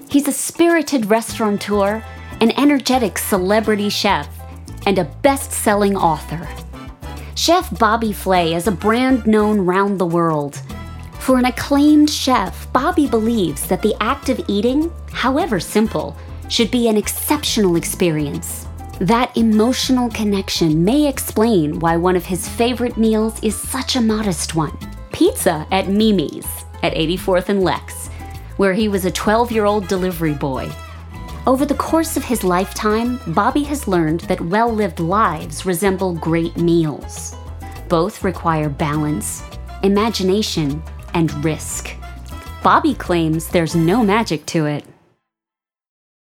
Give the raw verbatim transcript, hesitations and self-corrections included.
He's a spirited restaurateur, an energetic celebrity chef, and a best-selling author. Chef Bobby Flay is a brand known round the world. For an acclaimed chef, Bobby believes that the act of eating, however simple, should be an exceptional experience. That emotional connection may explain why one of his favorite meals is such a modest one. Pizza at Mimi's at eighty-fourth and Lex, where he was a twelve-year-old delivery boy. Over the course of his lifetime, Bobby has learned that well-lived lives resemble great meals. Both require balance, imagination, and risk. Bobby claims there's no magic to it.